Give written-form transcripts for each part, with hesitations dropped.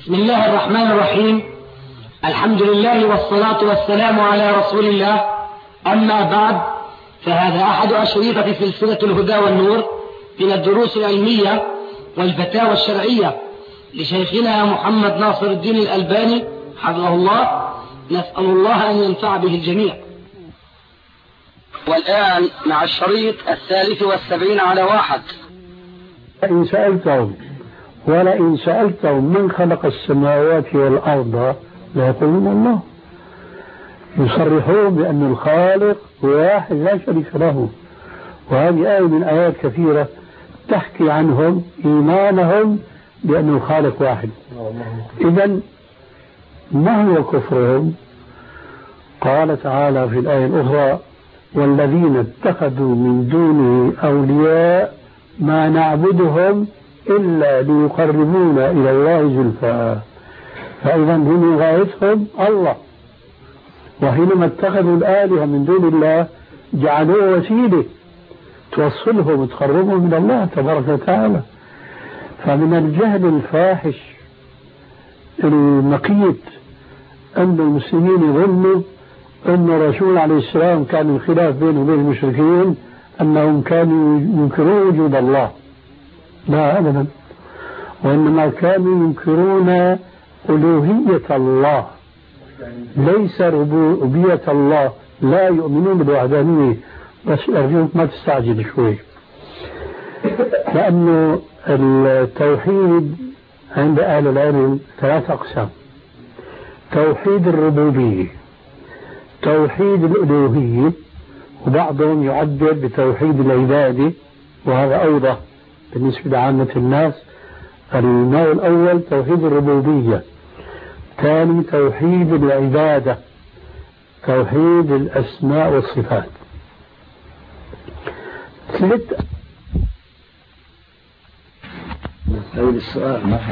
بسم الله الرحمن الرحيم. الحمد لله والصلاة والسلام على رسول الله. أما بعد، فهذا أحد أشرطة سلسلة الهدى والنور من الدروس العلمية والفتاوى الشرعية لشيخنا محمد ناصر الدين الألباني حفظه الله. نسأل الله أن ينفع به الجميع. والآن مع الشريط 73 على 1. إن سألتهم ولئن سألتهم من خلق السماوات والأرض ليقولون الله. يصرحون بأن الخالق واحد لا شريك له، وهذه آية من آيات كثيرة تحكي عنهم إيمانهم بأن الخالق واحد. إذن ما هو كفرهم؟ قال تعالى في الآية الأخرى: والذين اتخذوا من دونه أولياء ما نعبدهم إلا ليقربونا إلى الله زلفى. فإذا هم غايتهم الله، وحينما اتخذوا الآلهة من دون الله جعلوه وسيلة توصلهم وتقربهم من الله تبارك وتعالى. فمن الجهل الفاحش المقيت أن المسلمين يظنوا أن الرسول عليه السلام كان الخلاف بينه وبين المشركين أنهم كانوا ينكرون وجود الله. لا أبدا، وإنما كانوا ينكرون ألوهية الله، ليس ربوبية الله. لا يؤمنون بالوحدانية. بس أرجوك ما تستعجل شوي، لأنه التوحيد عند أهل العلم 3 أقسام: توحيد الربوبية، توحيد الألوهية، وبعضهم يعبر بتوحيد العبادة، وهذا أوضح بالنسبة لعامة الناس. النوع الأول توحيد الربوبية، ثاني توحيد العبادة، توحيد الأسماء والصفات. أول السؤال ما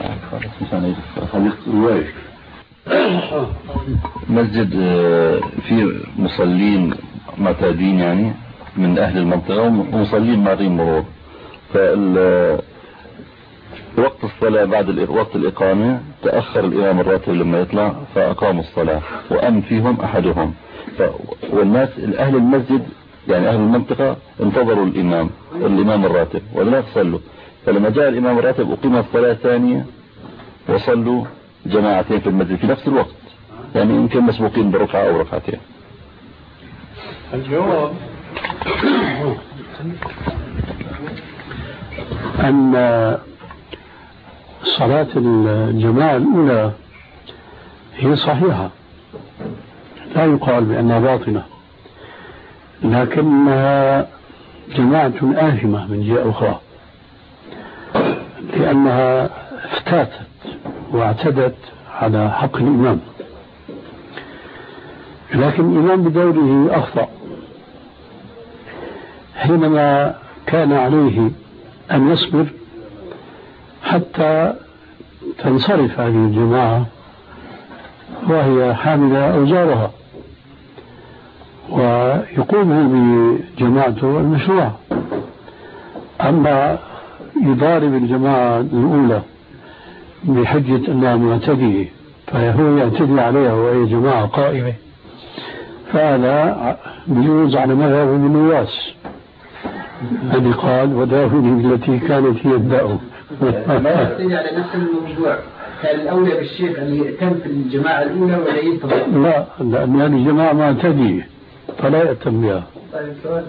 خلص مسجد فيه مصلين معتادين يعني من أهل المنطقة ومصلين مارين مرور، وقت الصلاة بعد وقت الإقامة تأخر الإمام الراتب لما يطلع فأقاموا الصلاة وأم فيهم أحدهم، والناس أهل المسجد يعني أهل المنطقة انتظروا الإمام الراتب ولا صلوا، فلما جاء الإمام الراتب أقيم الصلاة ثانية وصلوا جماعتين في المسجد في نفس الوقت، يعني يمكن مسبوقين بركعة أو ركعتين. الجواب أن صلاة الجماعة الأولى هي صحيحة، لا يقال بأنها باطنة، لكنها جماعة آثمة من جهة أخرى، لأنها افتاتت واعتدت على حق الإمام. لكن الإمام بدوره أخطأ حينما كان عليه أن يصبر حتى تنصرف هذه الجماعة وهي حاملة أوزارها، ويقوم بجماعته المشروع. أما يضارب الجماعة الأولى بحجة أنها معتدية فهو يعتدي عليها وهي جماعة قائمة، فهذا بيجوز على مذهب ابن نواس الذي قال: وداهني بالتي كانت هي الداء. ما يعتدي على نفس الموضوع. كان الأولى بالشيخ أن يأتم في الجماعة الأولى ولا ينتظر؟ لا، لأن هذه الجماعة معتدية فلا يأتم بها. طيب سؤال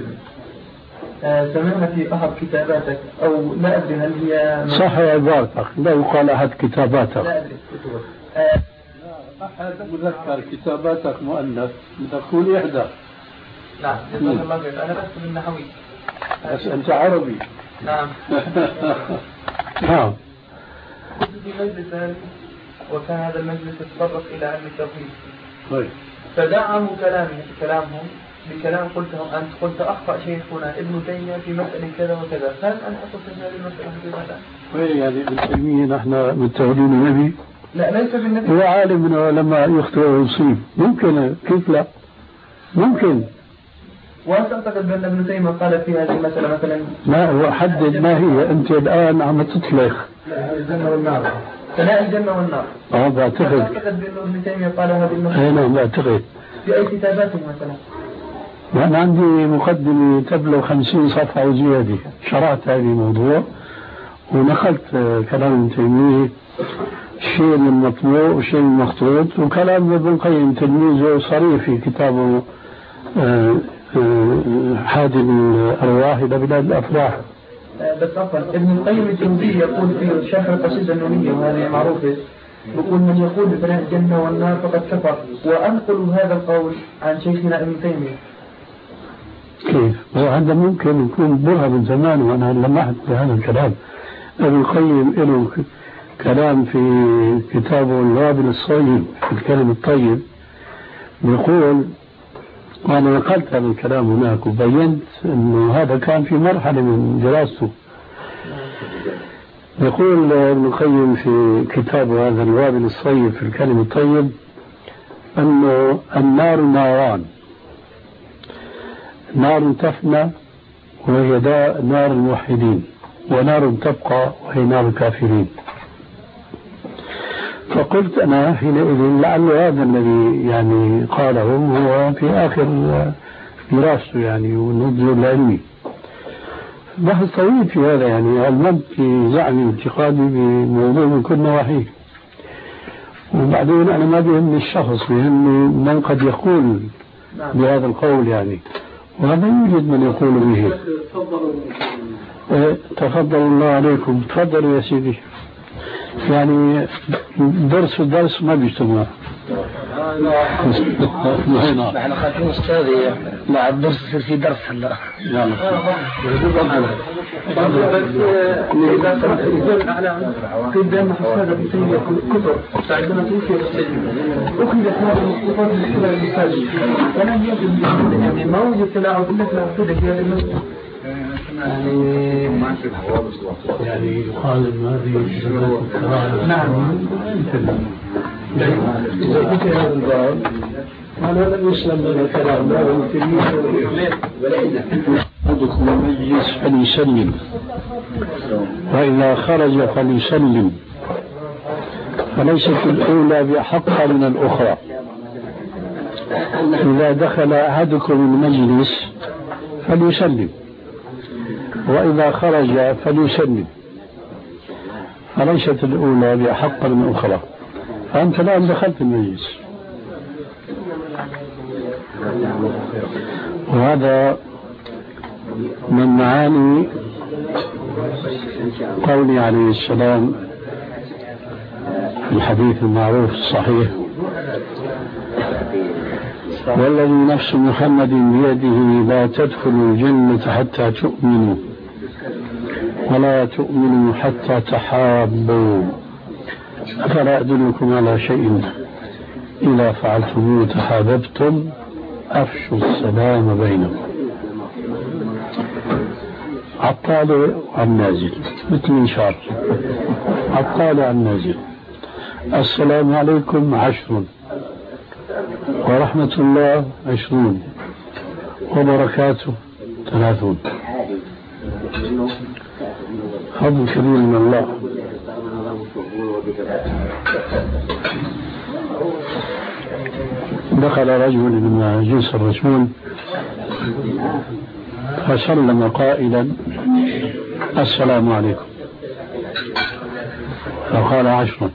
سمعنا في أحد كتاباتك أو لا أدري هل هي صح عبارتك، لا يقال أحد كتاباتك، لا أدري كتبك أحد مذكر كتاباتك مؤنث تقول إحدى. نعم جزاك الله خير. أنا بس من نحوي. بس أنت عربي. نعم. نعم. كنت في مجلس وكان هذا المجلس يتطرق إلى علم التوحيد. طيب. فدعموا كلامهم بكلام أنت قلت أخطأ شيخنا ابن تيمية في مسألة كذا وكذا، هل أنا أقصد في هذه المسألة حقيقة؟ يعني ابن تيمية نحن متهمين النبي؟ لا ليس بالنبي. هو عالم من لما يخطئ ويصيب، ممكن، كيف لا؟ ممكن. وهل تعتقد بأن ابن تيمية قال في هذه المسألة مثلا؟ ما هو حدد ما هي، أنت الآن عم تطلق الجنة والنار، ثناء الجنة والنار. بعتقد. تعتقد بأن ابن تيمية قال هذه المسألة؟ نعم بعتقد. في أي كتاباته مثلا؟ وأنا عندي مقدمة تبلغ 50 صفحة وزيادة، شرعت هذا الموضوع ونقلت كلام ابن تيمية، شيء من مطبوع وشيء من مخطوط، وكلام ابن القيم تلميذه صريح في كتابه حادم الأرواح إلى بلاد الأفراح. بس عفوا، ابن القيم الجوزي يقول في شرح القصيدة النونية وهذه معروفة، يقول من يقول بفناء الجنة والنار فقد كفر، وأنقل هذا القول عن شيخنا ابن تيمية. كيف؟ وهذا ممكن يكون برهة من زمان، وأنا لمحت بهذا الكلام. ابن القيم له كلام في كتابه الوابل الصيب في الكلم الطيب، يقول، وأنا نقلت هذا الكلام هناك وبينت أنه هذا كان في مرحلة من دراسته. يقول ابن القيم في كتابه هذا الوابل الصيب في الكلم الطيب أنه النار ناران، نار تفنى وهي نار الموحدين، ونار تبقى وهي نار الكافرين. فقلت أنا حينئذ لعل هذا الذي يعني قاله هو في آخر دراسته يعني والنضج العلمي. بحث طويل في هذا، يعني علمت في زعمي وانتقادي بموضوع من كل نواحيه. وبعدين أنا ما بيهمني الشخص، بيهمني من قد يقول بهذا القول يعني، وهذا يوجد من يقول به. تفضل الله عليكم، تفضلوا يا سيدي. يعني درس ما بيجتمع. نحن خايفين استاذي مع الدرس يصير في درس هلا. في دائما حسادة بسيئة كتب عندما توفي أخذت هذه الصفات من قبل المساجد، ولم يجد يعني ما وجد تلاعب إلا في العقيدة في هذه المسألة. يعني يقال ان هذه نعم اذا ذكر هذا الباب هذا لم يسلم من الكلام أحدكم المجلس فليسلم، وإذا خرج فليسلم، فليست الأولى بأحق من الأخرى. إذا دخل أحدكم المجلس فليسلم، وإذا خرج فليسلم، فليست الأولى بأحق من الأخرى. فأنت الآن دخلت المجلس، وهذا من معاني قوله عليه السلام في الحديث المعروف الصحيح: والذي نفس محمد بيده لا تدخلوا الجنة حتى تؤمنوا ولا تؤمنوا حتى تحابوا، أفلا أدلكم على شيء إذا فعلتموه تحاببتم أفشوا السلام بينكم. عالطالع عن نازل، مثل منشار، عالطالع عن نازل. السلام عليكم 10 ورحمة الله 20 وبركاته 30. فضل كبير من الله. دخل رجل من جنس الرسول فسلم قائلا: السلام عليكم. فقال 10.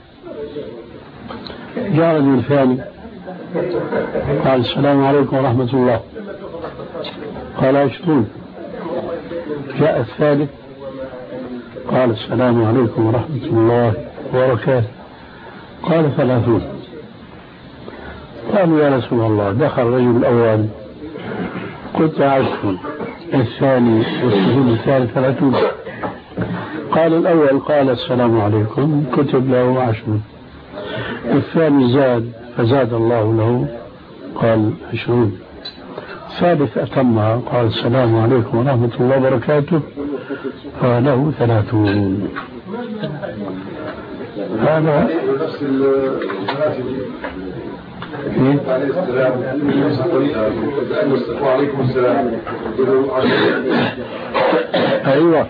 جاء رجل ثاني قال: السلام عليكم ورحمة الله. قال 20. جاء الثالث قال: السلام عليكم ورحمة الله وبركاته. قال 30. قالوا: يا رسول الله، دخل الرجل الأول قلت 10، الثاني والشهود الثالث 30. قال الأول قال: السلام عليكم، كتب له 10. الثاني زاد فزاد الله له قال 20. الثالث أتمها قال: السلام عليكم ورحمة الله وبركاته، فله 30. هذا نفس وعليكم السلام. أيوة،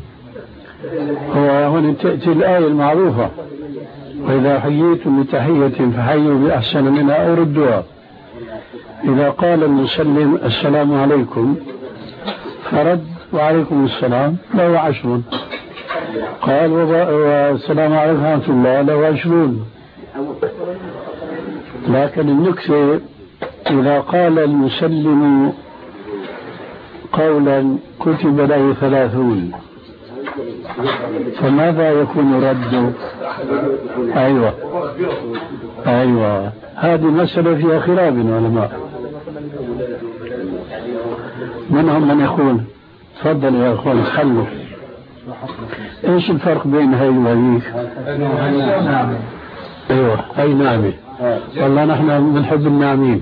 هو هنا تأتي الآية المعروفة: وإذا حييتم بتحية فحيوا بأحسن منها أو ردوها. إذا قال المسلم السلام عليكم فرد وعليكم السلام له 10. قال والسلام عليكم ورحمة الله له 20. لكن النكتة إذا قال المسلم قولا كتب له 30 فماذا يكون رده؟ أيوة هذه مسألة فيها خلاف العلماء، منهم من يقول تفضل يا أخوان تحلوا، ايش الفرق بين هاي وهيك؟ ايوه هاي نعمة، والله نحن بنحب الناعمين.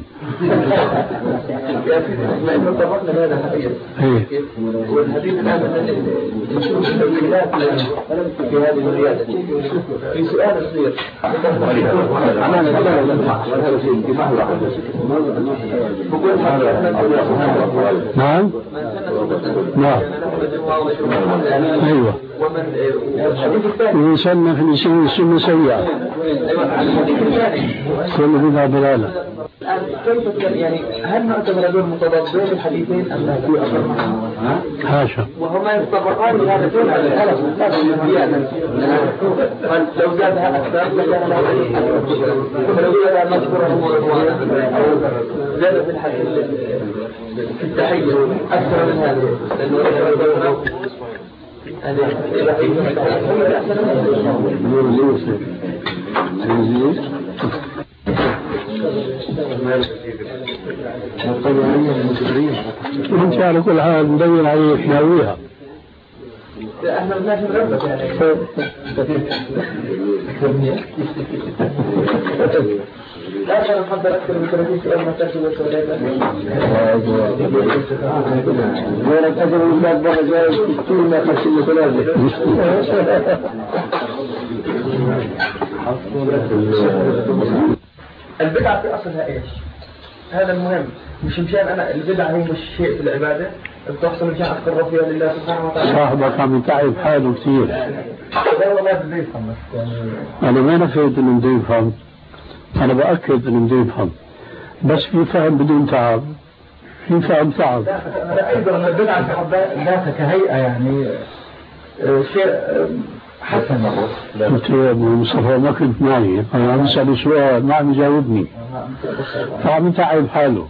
لأنه طبقنا هذا الحديث والحديث الآن نشوف الخلاف في هذه الرياضة. في سؤال صغير نعم أيوة ويسمى في السنة سيئة كل بها ضلالة. كيف يعني هل نعتبر هذول متضادين الحديثين أم لا؟ حاشا، وهما يتطابقان لهذا الدين على الألف زيادة. لو زادها أكثر لكان له دليل فلو زاد مذكورهم ورضوانا أو زاد في الحديث في التحية أكثر من هذا لأنه انت على كل حال مدين عليك ناويها. احنا الناس نغلط يعني لا عشان نحضر اكثر من 30 سؤال ما تاخذ السؤال وين اجل الباب بقى جاي كثير ما خشي ثلاثه. البدعة في أصلها إيش؟ هذا المهم، مش مشان أنا البدعة هي مش شيء في العبادة بتحصل مشان أتقرب فيها لله سبحانه وتعالى. صاحبك عم يتعب حاله كثير. لا والله بده يفهم أنا ما نفيت إنه بده يفهم، أنا بأكد إنه بده يفهم، بس في فهم بدون تعب، في فهم تعب. لا أيضا البدعة ذاتها كهيئة يعني شيء حسن. قلت له يا أبو مصطفى ما كنت معي، أنا عم أسأله سؤال ما عم يجاوبني، فعم يتعب حاله.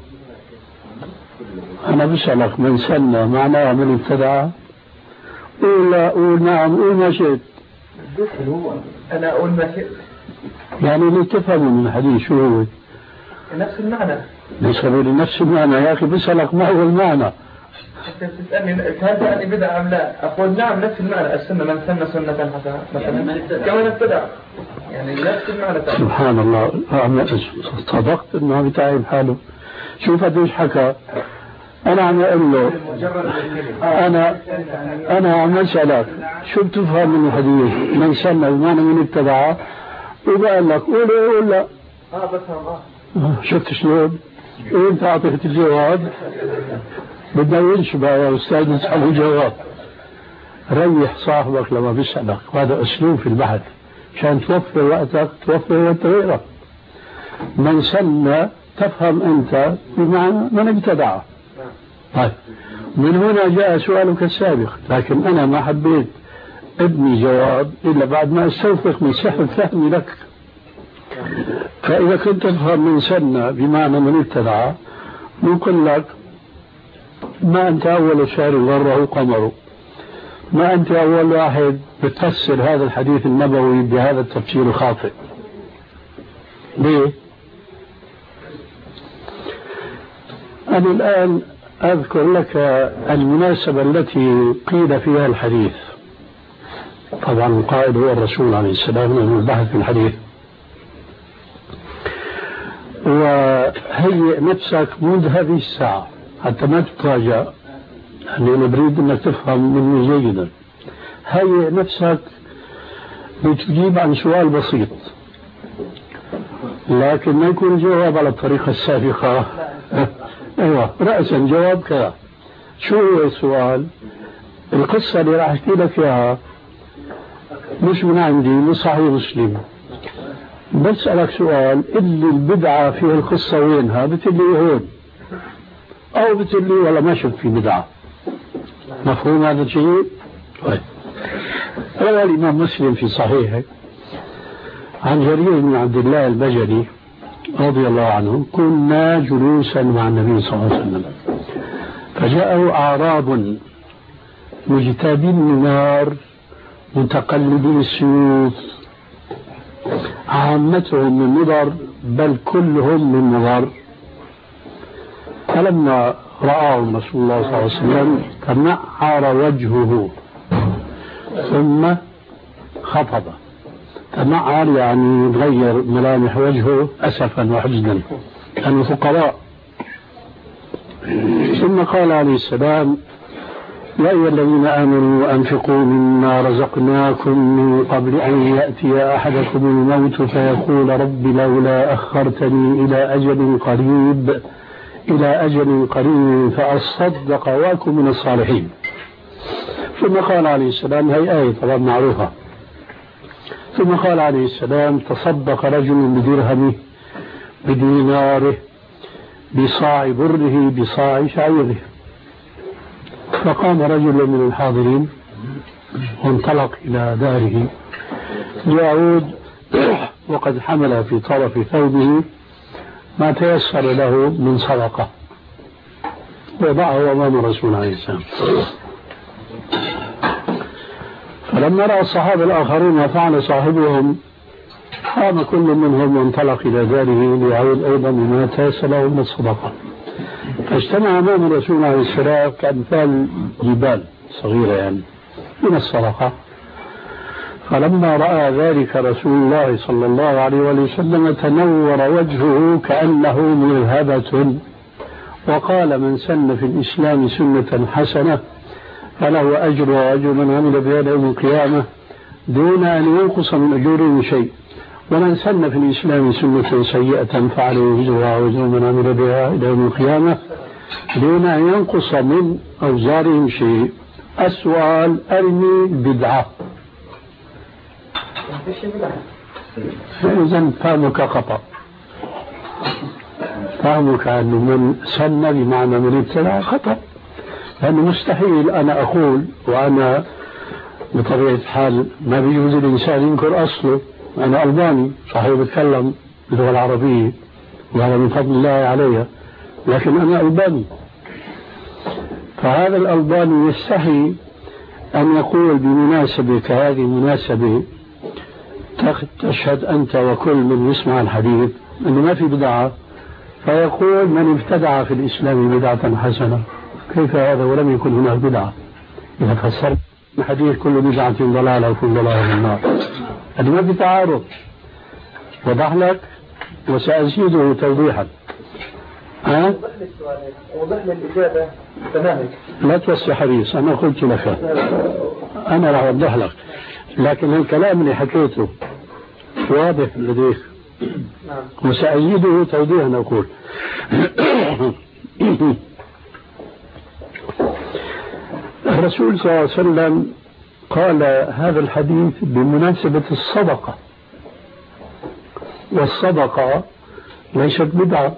أنا بسألك من سنة معناها من ابتدع؟ قول لا، قول نعم، قول ما شئت. أنا أقول ما شئت يعني اللي تفهموا من الحديث شو هو؟ نفس المعنى. ليس نفس المعنى يا أخي، بسألك ما هو المعنى؟ أنت بتسألني هل يعني بدعة أم لا؟ أقول نعم نفس المعنى. السنة من سن سنة حسنة مثلا كمان ابتدع، يعني نفس المعنى. سبحان الله، صدقت إنه عم يتعب حاله. شوف قديش حكى. أنا عم أقول له أنا عم أسألك شو بتفهم من الحديث من سن بمعنى من ابتدع، وقال لك قول لا. بفهم. شفت شلون؟ وانت أعطيت الجواب بدنا ينشبه يا أستاذ نسأله جواب. ريح صاحبك لما بيسألك، وهذا أسلوب في البحث عشان توفر وقتك توفر وقت غيرك. من سن تفهم أنت بمعنى من ابتدع. طيب من هنا جاء سؤالك السابق، لكن أنا ما حبيت ابني جواب إلا بعد ما استوثق من صحة فهمي لك. فإذا كنت تفهم من سنة بمعنى من ابتدع، نقول لك ما أنت أول شهر غره قمره، ما أنت أول واحد بتفسر هذا الحديث النبوي بهذا التفسير الخاطئ. ليه؟ أنا الآن أذكر لك المناسبة التي قيل فيها الحديث. طبعا القائد هو الرسول عليه السلام من البحث في الحديث. وهيئ نفسك منذ هذه الساعة حتى ما تتراجع، لأنه بريد أنك تفهم مني جيدا. هيئ نفسك بتجيب عن سؤال بسيط، لكن ما يكون الجواب على الطريقة السابقة. ايوه رأسا جواب كذا. شو هو السؤال؟ القصة اللي راح احكي لك اياها مش من عندي، من صحيح مسلم. بسألك سؤال، اللي البدعة في القصة وينها؟ بتقول لي هون، او بتقول لي والله ما شفت في بدعة. مفهوم هذا الشيء؟ طيب. روى الإمام مسلم في صحيحه عن جرير بن عبد الله البجلي رضي الله عنه: كنا جلوسا مع النبي صلى الله عليه وسلم فجاءوا أعراب مجتابين النار متقلبين السيوف، عامتهم من مضر بل كلهم من مضر. فلما رآهم رسول الله صلى الله عليه وسلم تنعر وجهه ثم خفض. تنعر يعني تغير ملامح وجهه أسفا وحزنا، كانوا فقراء. ثم قال عليه السلام: يا أيها الذين آمنوا أنفقوا مما رزقناكم من قبل أن يأتي أحدكم الموت فيقول رب لولا أخرتني إلى أجل قريب فأصدق وأكن من الصالحين. ثم قال عليه السلام، هي آية طبعا معروفة، ثم قال عليه السلام: تصدق رجل بدرهمه بديناره بصاع بره بصاع شعيره. فقام رجل من الحاضرين وانطلق إلى داره ليعود وقد حمل في طرف ثوبه ما تيسر له من صدقة، وضعه أمام الرسول عليه السلام. فلما رأى الصحابة الآخرون ما فعل صاحبهم قام كل منهم وانطلق إلى داره ليعود أيضا بما تيسر له من الصدقة. فاجتمع أمام الرسول عليه السلام كأمثال جبال صغيرة يعني من الصدقة. فلما رأى ذلك رسول الله صلى الله عليه وسلم تنور وجهه كأنه مرهبة، وقال: من سن في الإسلام سنة حسنة فله أجر وأجر من عمل بها يوم القيامة دون أن ينقص من أجورهم شيء، ومن سن في الإسلام سنة سيئة فعليه وزرها وزر من عمل بها إلى يوم القيامة دون أن ينقص من أوزارهم شيء. السؤال: أرني البدعة. إذن فهمك خطأ، فهمك أن من سن بمعنى من ابتدع خطأ، لأنه مستحيل أنا أقول وأنا بطبيعة الحال ما بيجوز الإنسان ينكر أصله. أنا ألباني صحيح بتكلم باللغة العربية وهذا من فضل الله علي، لكن أنا ألباني. فهذا الألباني يستحي أن يقول بمناسبة كهذه المناسبة تشهد أنت وكل من يسمع الحديث أنه ما في بدعة، فيقول: من ابتدع في الإسلام بدعة حسنة. كيف هذا ولم يكن هناك بدعة؟ إذا فسرت الحديث كل بدعة ضلالة وكل ضلالة في النار، هذا ما في تعارض. وضح لك وسأزيده توضيحا. وضح لي الإجابة تماما. لا توسع حديث، أنا قلت لك أنا راح أوضح لك، لكن الكلام اللي حكيته واضح لديك وسأزيده توضيحا. أقول الرسول صلى الله عليه وسلم قال هذا الحديث بمناسبة الصدقة، والصدقة ليست بدعة،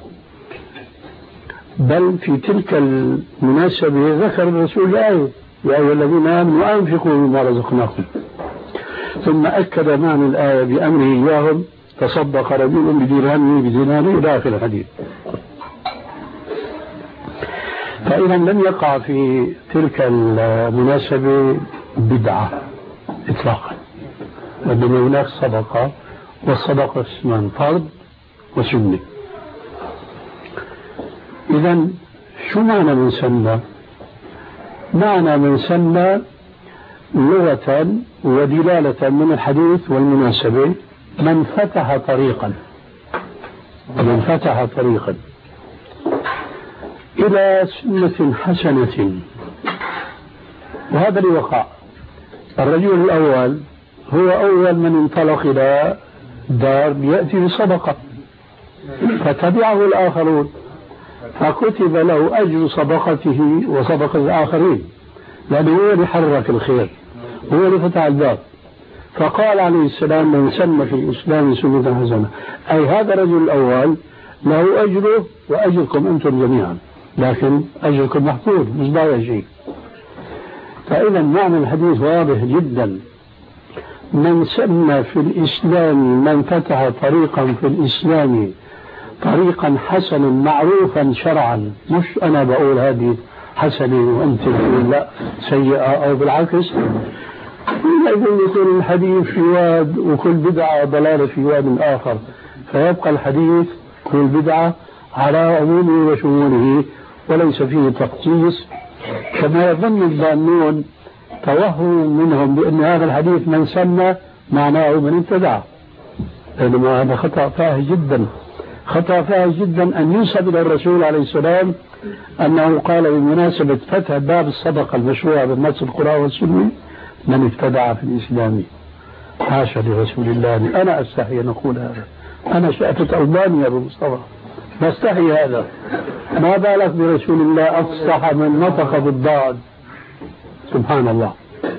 بل في تلك المناسبة ذكر الرسول الآية: يا أيها الذين آمنوا أنفقوا مما رزقناكم، ثم أكد معنى الآية بأمره إياهم: تصدق رجل بدرهمه بديناره إلى آخر الحديث. فإذا لم يقع في تلك المناسبة بدعة إطلاقا، وإنما هناك صدقة، والصدقة اسمان فرض وسنة. إذا شو معنى من سنة؟ معنى من سنة لغة ودلالة من الحديث والمناسبة: من فتح طريقا، من فتح طريقا إلى سنة حسنة. وهذا اللي وقع. الرجل الأول هو أول من انطلق إلى دار يأتي بصدقة، فتبعه الآخرون، فكتب له أجر صدقته وصدقة الآخرين، لأنه هو اللي حرك الخير، هو اللي فتح الباب. فقال عليه السلام: من سن في الإسلام سنة حسنة، أي هذا الرجل الأول له أجره وأجركم أنتم جميعا، لكن أجركم محفوظ مش ضايع شيء. فإذا معنى الحديث واضح جدا: من سن في الإسلام، من فتح طريقا في الإسلام طريقا حسنا معروفا شرعا، مش أنا بقول هذه حسنة وأنت تقول لا سيئة أو بالعكس، إذا يكون الحديث في واد وكل بدعة ضلالة في واد آخر، فيبقى الحديث كل بدعة على عمومه وشموله وليس فيه تخصيص، كما يظن الظانون توهم منهم بأن هذا الحديث من سن معناه من ابتدع، بينما هذا خطأ فاحش جدا، خطأ فاحش جدا أن ينسب إلى الرسول عليه السلام أنه قال بمناسبة فتح باب الصدقة المشروع بالنص القرآن والسنة من ابتدع في الإسلام. حاشا لرسول الله، أنا أستحي أن أقول هذا، أنا شأفة ألباني يا أبو مصطفى، نستحي هذا، ما بالك برسول الله أفصح من نطق بالضاد، سبحان الله.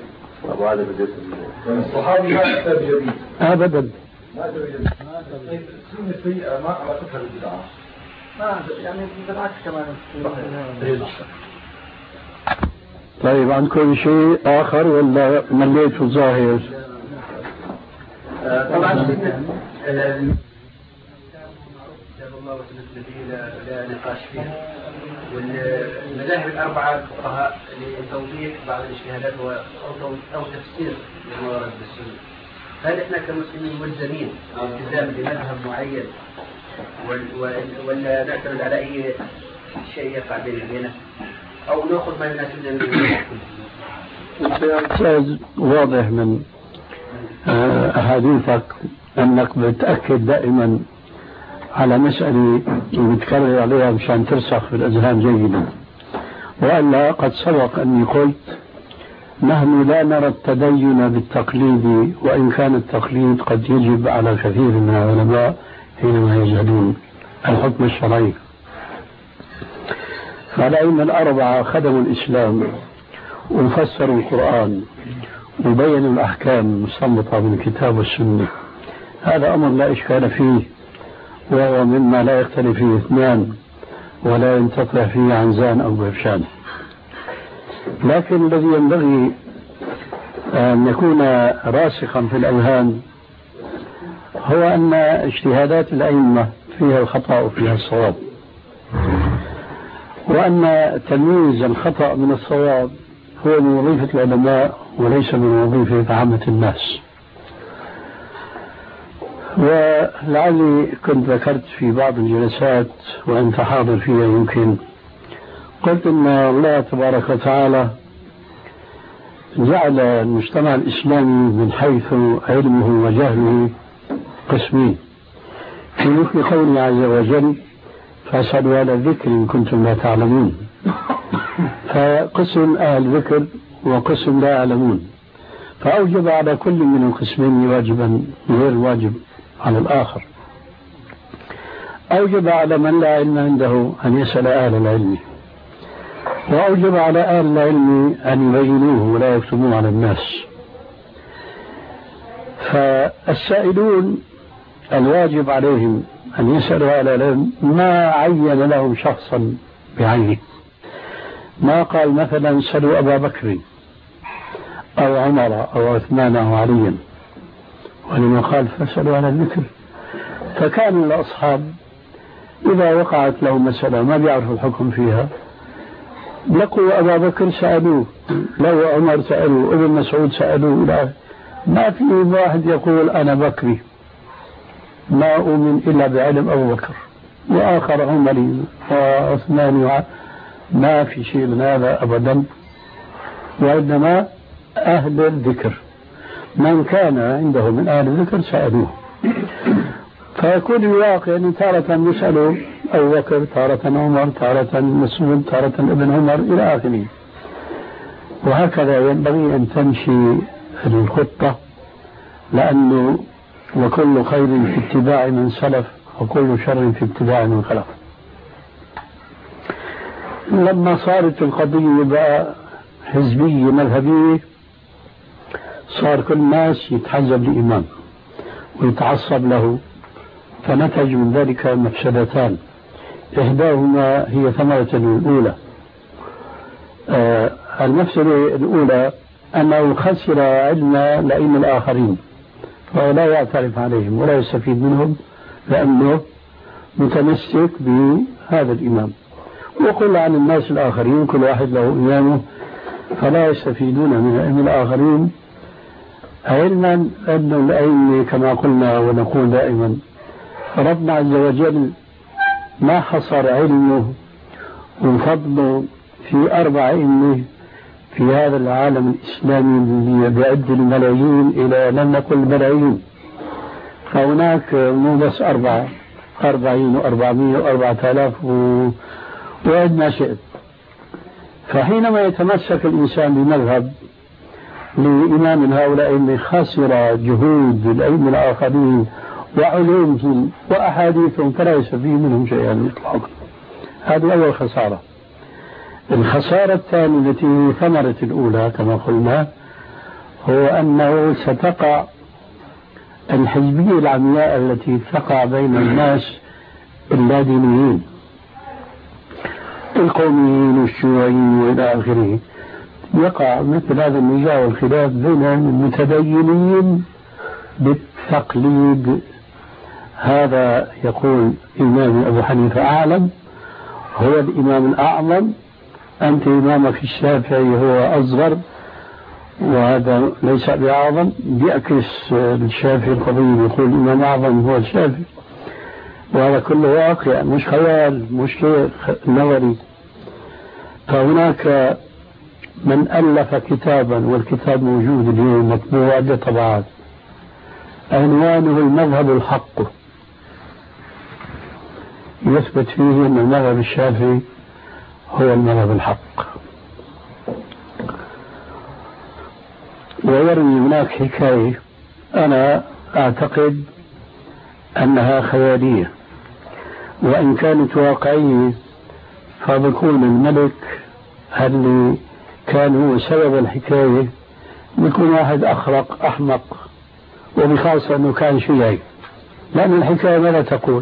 الصحابي ما أتى بجديد أبدا، ما أتى بجديد، السنة السيئة ما علاقتها بالبدعة، ما يعني بالعكس كمان. طيب عندكم شيء آخر ولا مليتوا الظاهر؟ طبعا كتاب الله وسنة النبي لا نقاش فيها، والمذاهب الأربعة الفقهاء لتوضيح بعض الاجتهادات أو تفسير لما ورد بالسنة. هل احنا كمسلمين ملزمين بالالتزام بمذهب معين ولا نعتمد على أي شيء يقع بيننا أو نأخذ ما يناسبنا من أستاذ، واضح من أحاديثك أنك بتأكد دائما على مسألة وبتكرر عليها مشان ترسخ في الأذهان جيدا، وألا قد سبق أني قلت نحن لا نرى التدين بالتقليد، وإن كان التقليد قد يجب على كثير من العلماء حينما يجهلون الحكم الشرعي. فالأئمة الأربعة خدموا الإسلام وفسروا القرآن وبينوا الأحكام المستنبطة من الكتاب والسنة، هذا أمر لا إشكال فيه، وهو مما لا يختلف فيه اثنان ولا ينتطع فيه عنزان أو برشان. لكن الذي ينبغي أن يكون راسخا في الأذهان هو أن اجتهادات الأئمة فيها الخطأ وفيها الصواب، وأن تمييز الخطأ من الصواب هو من وظيفة العلماء وليس من وظيفة عامة الناس. ولعلي كنت ذكرت في بعض الجلسات وأنت حاضر فيها يمكن، قلت أن الله تبارك وتعالى جعل المجتمع الإسلامي من حيث علمه وجهله قسمين، في مثل قوله عز وجل: فاسألوا أهل الذكر إن كنتم لا تعلمون، فقسم أهل ذكر وقسم لا يعلمون، فأوجب على كل من القسمين واجبا غير واجب على الآخر. أوجب على من لا علم عنده أن يسأل أهل العلم، وأوجب على أهل العلم أن يبينوه ولا يكتموه على الناس. فالسائلون الواجب عليهم أن يسألوا أهل العلم، ما عين لهم شخصا بعينه، ما قال مثلا سألوا أبا بكر أو عمر أو عثمان أو عليا، ولما قال فاسألوا أهل الذكر. فكان الأصحاب إذا وقعت لهم مسألة ما بيعرفوا الحكم فيها لقوا أبا بكر سألوه، لو عمر سألوه، ابن مسعود سألوه، لا ما في واحد يقول أنا بكري ما أؤمن إلا بعلم أبو بكر وآخر عمري وعثمان، ما في شيء من هذا أبدا، وإنما أهل الذكر من كان عنده من أهل الذكر سألوه. فيكون الواقع أن تارة يسألوا أبو بكر، تارة عمر، تارة مسعود، تارة ابن عمر إلى آخره. وهكذا ينبغي أن تمشي الخطة لأنه وكل خير في اتباع من سلف وكل شر في اتباع من خلف. لما صارت القضية بقى حزبية مذهبية صار كل الناس يتحزب لإمام ويتعصب له، فنتج من ذلك مفسدتان، إحداهما هي ثمرة الأولى. المفسدة الأولى أنه خسر علم الأئمة الآخرين، فهو لا يعترف عليهم ولا يستفيد منهم لأنه متمسك بهذا الإمام. وقل عن الناس الآخرين كل واحد له إمامه، فلا يستفيدون من الأئمة الآخرين، علما أن الأئمة كما قلنا ونقول دائما ربنا عز وجل ما حصر علمه وفضله في 4 أئمة في هذا العالم الإسلامي اللي بيعد الملايين إلى لم نقل ملايين، فهناك مو بس 40 و400 و4000 وعد ما شئت. فحينما يتمسك الإنسان بمذهب لإمام من هؤلاء من خسر جهود الأئمة الآخرين وعلومهم وأحاديثهم فلا يستفيد منهم شيئا إطلاقا. هذه أول خسارة. الخسارة الثانية التي هي ثمرة الأولى كما قلنا هو أنه ستقع الحزبية العمياء التي تقع بين الناس اللادينيين القوميين والشيوعيين وإلى آخره. يقع مثل هذا النزاع والخلاف بين المتدينين بالتقليد. هذا يقول إمام أبو حنيفة أعلم، هو الإمام الأعظم، أنت إمامك الشافعي هو أصغر وهذا ليس بأعظم. بيعكس الشافعي القضية يقول الإمام الأعظم هو الشافعي، وهذا كله واقع مش خيال مش شيء نظري. فهناك من ألف كتابا والكتاب موجود اليوم مطبوع عدة طبعات عنوانه المذهب الحق، يثبت فيه أن المذهب الشافعي هو المذهب الحق. ويروي هناك حكاية أنا أعتقد أنها خيالية، وإن كانت واقعية فبكون الملك اللي كان هو سبب الحكاية بيكون واحد أخرق أحمق، وبخاصة أنه كان شيعي، لأن الحكاية ماذا تقول؟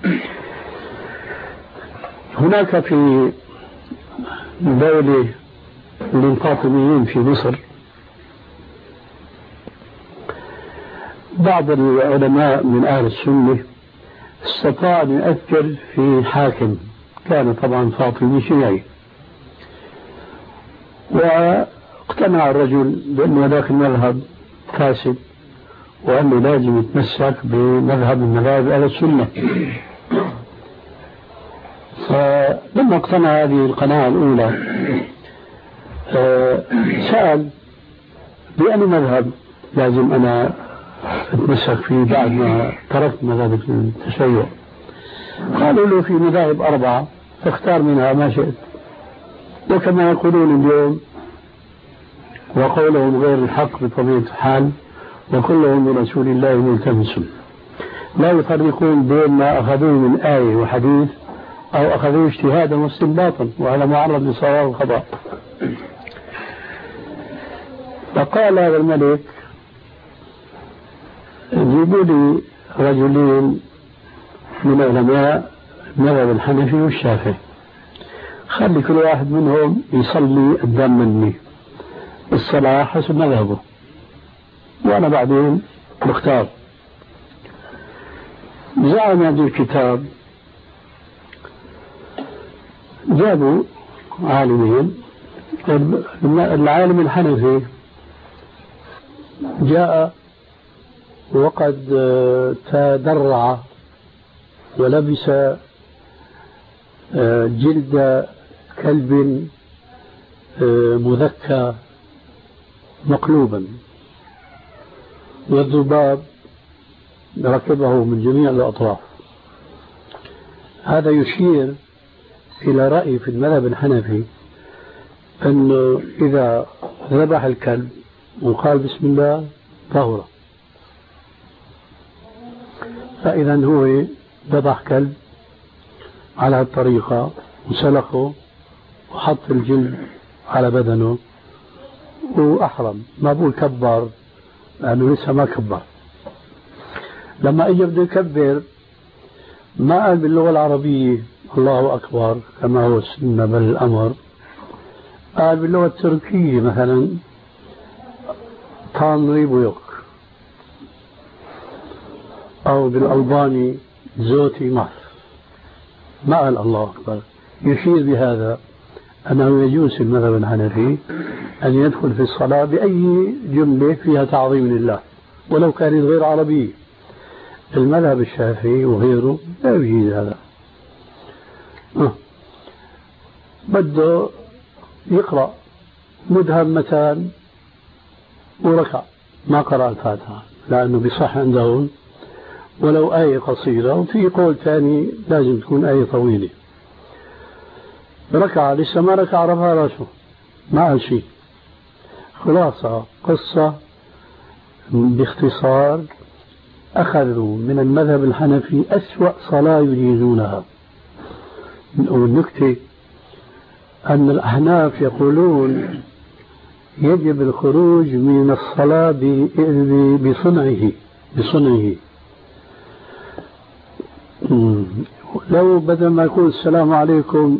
هناك في دولة للفاطميين في مصر بعض العلماء من أهل السنة استطاع أن يؤثر في حاكم كان طبعا فاطمي شيعي، واقتنع الرجل بأن ذاك المذهب فاسد وأنه لازم يتمسك بمذهب من مذاهب أهل السنة. فلما اقتنع هذه القناعة الأولى سأل بأي مذهب لازم أنا أتمسك فيه بعد ما تركت مذهب التشيع؟ قالوا له في مذاهب 4 فاختار منها ما شئت. وكما يقولون اليوم وقولهم غير الحق بطبيعة الحال وكلهم من رسول الله ملتمس، لا يفرقون بين ما أخذوه من آية وحديث أو أخذوه اجتهادا واستنباطا، وهذا معرض لصواب الخطأ. فقال هذا الملك جيبوا لي رجلين من علماء المذهب الحنفي والشافعي، خلي كل واحد منهم يصلي قدام مني الصلاة حسب مذهبه وأنا بعدين بختار. زعم هذا الكتاب جابوا عالمين. العالم الحنفي جاء وقد تدرع ولبس جلد كلب مذكى مقلوبا، والذباب ركبه من جميع الأطراف. هذا يشير إلى رأي في المذهب الحنفي أنه إذا ذبح الكلب وقال بسم الله طهر، فإذا هو ذبح كلب على الطريقة وسلخه وحط الجلد على بدنه وأحرم. ما بقول كبر لأنه لسه ما كبر. لما اجى بده يكبر ما قال باللغة العربية الله أكبر كما هو السنة بل الأمر، قال باللغة التركية مثلا تانري بويوك، أو بالألباني زوتي مصر. ما قال الله أكبر، يشير بهذا أنه يجوز في المذهب الحنفي أن يدخل في الصلاة بأي جملة فيها تعظيم لله ولو كانت غير عربية. المذهب الشافعي وغيره لا يجيز هذا. بده يقرأ مدهمتان وركع، ما قرأ الفاتحة لأنه بصح عندهم ولو آية قصيرة، وفي قول ثاني لازم تكون آية طويلة. ركع لسه ما ركع، رفع راسه ما قال شيء. خلاصة قصة باختصار، أخذوا من المذهب الحنفي أسوأ صلاة يجيزونها. والنكتة أن الأحناف يقولون يجب الخروج من الصلاة بصنعه. لو بدل ما يقول السلام عليكم